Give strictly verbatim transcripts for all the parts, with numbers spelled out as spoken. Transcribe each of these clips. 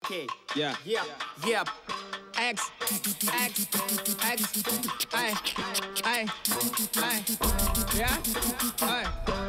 Okay. Yeah. Yep. Yep. X, X, X, ай, ай, ай, yeah, ай.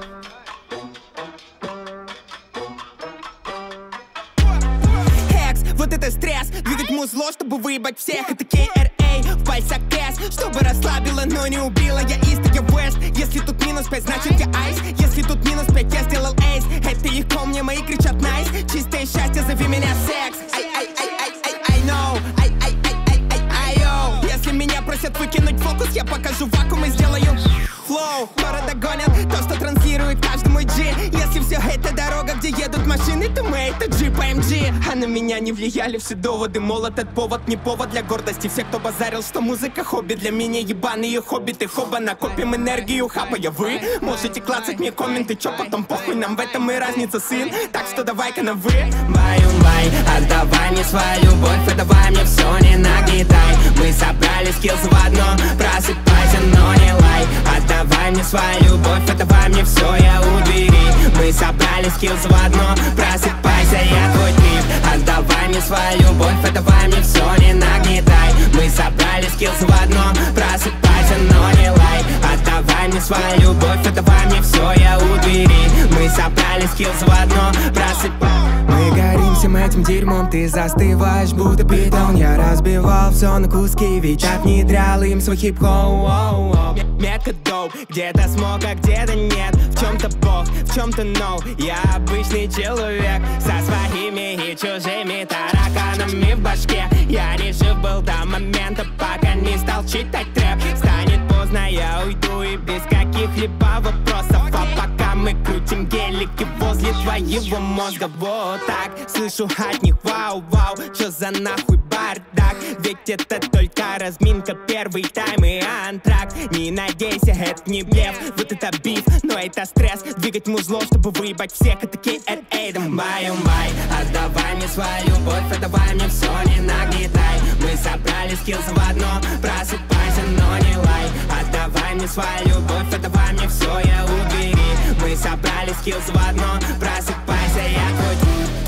Хекс, вот это стресс. Двигать музло, чтобы выебать всех. Это кей ар эй, в пальцах кэс. Чтобы расслабила, но не убила. Я ист, я вест. Если тут минус пять, значит я айс. Если тут минус пять, я сделал эйс. Это легко, мне мои кричат найс. Чистое счастье, зови меня секс. Ай, ай, ай, ай, ай, ай, no. Ай, ай, ай, ай, ай, ай, йоу. Если меня просят выкинуть фокус, я покажу вакуум и сделаю флоу. Скоро догонят то, что транслирует каждый мой джи. Если все это дорога, где едут машины, то мы это джип эй эм джи. А на меня не влияли все доводы. Мол, этот повод не повод для гордости. Все, кто базарил, что музыка хобби, для меня ебаные хоббиты. Хоба, накопим энергию, хапая вы. Можете клацать мне комменты, чё потом похуй, нам в этом и разница, сын. Так что давай-ка на вы. Баю-бай, отдавай мне свою любовь, отдавай мне все, не нагнетай. Мы собрали скиллс в одно, просыпайся, но не лай. Отдавай мне свою любовь, отдавай мне все, я у двери. Мы собрали скиллс в одно, просыпайся, я твой тип. Отдавай мне свою любовь, отдавай мне все, не нагнетай. Мы собрали скиллс в одно, просыпайся, но не лай. Отдавай мне свою любовь, отдавай мне все, я у двери. Мы собрали скиллс в одно, просыпайся. Мы горим всем этим дерьмом, ты застываешь, будто питон. Я разбивал все на куски, ведь так внедрял им свой хип-хоп. Метка доп, где-то смог, а где-то нет. В чем-то бог, в чем-то no. Я обычный человек со своими и чужими тараканами в башке. Я не жив был до момента, пока не стал читать трэп. Станет поздно, я уйду и без каких-либо вопросов. А пока мы крутим гелики возле твоего мозга. Вот так, слышу от них вау-вау. Чё за нахуй бардак? Ведь это только разминка, первый тайм и антракт. Не надейся, это не блеф, вот это биф, но это стресс. Двигать музло, чтобы выебать всех, это кей ар эй. Баю-бай, отдавай мне свою любовь, отдавай мне все, не нагнетай. Мы собрали скиллс в одно, просыпайся, но не лай. Отдавай мне свою любовь, отдавай мне все, я у двери. Мы собрали скиллс в одно, просыпайся, я твой.